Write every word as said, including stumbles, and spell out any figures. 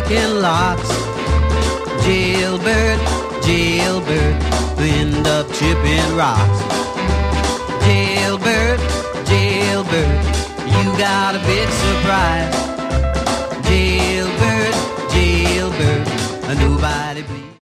picking locks. Jailbird, jailbird, who end up chipping rocks. Jailbird, jailbird, you got a big surprise. Jailbird, jailbird, nobody